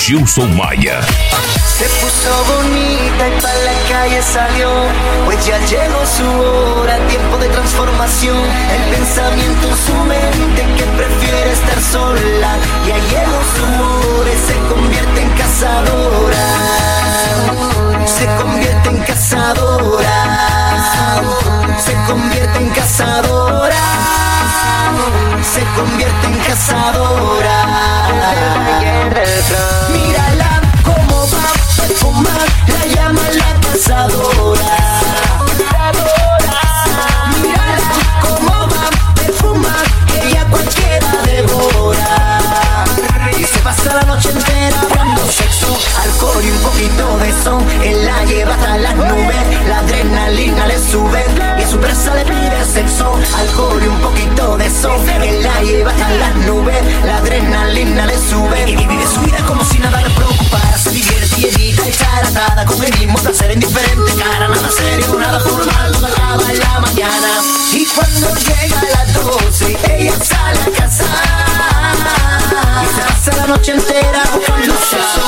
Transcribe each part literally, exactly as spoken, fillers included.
Gilson Maia. Se puso bonita y para la calle salió, pues ya llegó su hora, tiempo de transformación. El pensamiento en su mente que prefiere estar sola, ya llegó su hora y se convierte en cazadora. Se convierte en cazadora. Se convierte en cazadora. Se convierte en cazadora. Mírala cómo va a perfumar, la llama la cazadora. Mírala cómo va a perfumar, ella cualquiera devora. Y se pasa la noche entera dando sexo, alcohol y un poquito de son. Él la lleva hasta las nubes, la adrenalina le sube y su presa le pide sexo, alcohol y un poquito de son. Él la lleva hasta las nubes, la adrenalina le sube y vive su vida como si nada le preocupara. Se divierte y evita estar atada con el mismo placer en diferente cara. Nada serio, nada formal, todo acaba en la mañana. Y cuando llega a las doce, ella sale a cazar y se pasa la noche entera buscando sexo.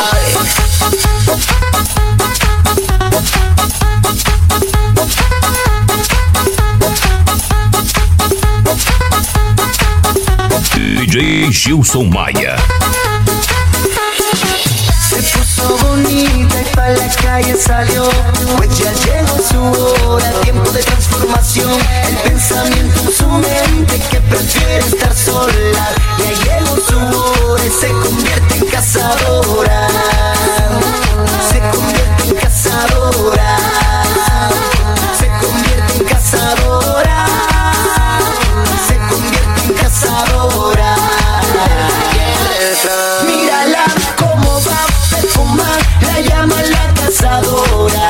D J Gilson Maia. Se puso bonita y pa' la calle salió, pues ya llegó su hora, tiempo de transformación. El pensamiento en su mente que prefiere estar sola, ya llegó su hora y se convierte en cazadora. Se convierte en cazadora. Se convierte en cazadora. Se convierte en cazadora. Mírala cómo va a perfumar, la llama la cazadora.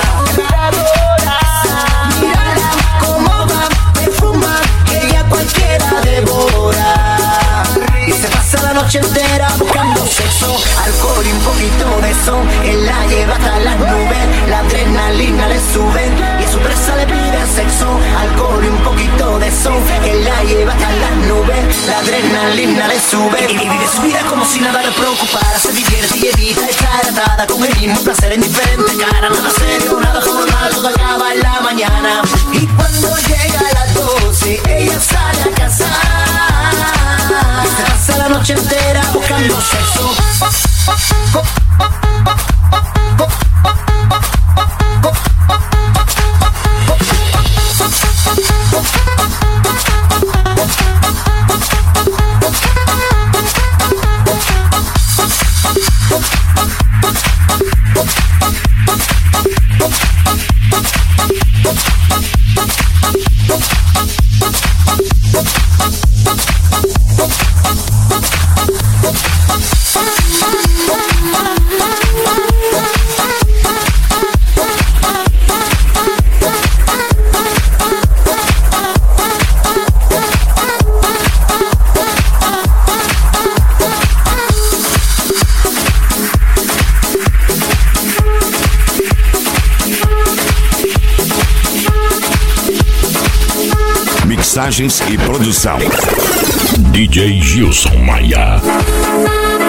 Mírala cómo va a perfumar, ella cualquiera devora. Y se pasa la noche entera buscando sexo, alcohol y un poquito de son. Él la lleva hasta las nubes, la adrenalina le sube y su presa le pide sexo, alcohol y un poquito de son. Él la lleva hasta las nubes, la adrenalina le sube y vive su vida como si nada le preocupara. Se divierte y evita estar atada con el mismo placer en diferente cara. Nada serio, nada formal, todo acaba en la mañana. Y cuando llega a las doce, ella sale a cazar y se pasa la noche entera buscando sexo. Mixagens e produção D J Gilson Maia.